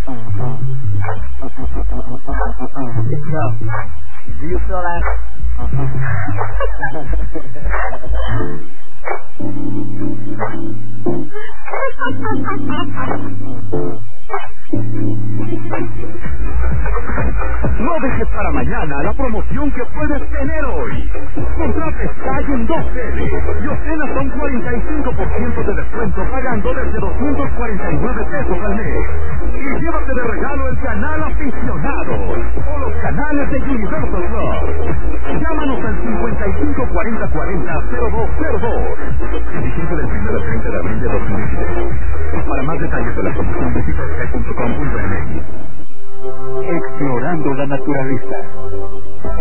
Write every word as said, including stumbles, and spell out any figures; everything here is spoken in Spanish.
Do you feel that? No dejes para mañana la promoción que puedes tener hoy. Contrate Sky en dos sedes y obtén hasta un cuarenta y cinco por ciento de descuento pagando desde doscientos cuarenta y nueve pesos al mes. Y llévate de regalo el canal aficionado o los canales de Universal Plus. Llámanos al cincuenta y cinco cuarenta cuarenta cero dos cero dos. Vigente del primero al treinta de abril de dos mil dieciséis. Para más detalles de la promoción visita sky punto com punto m x. Explorando la naturaleza.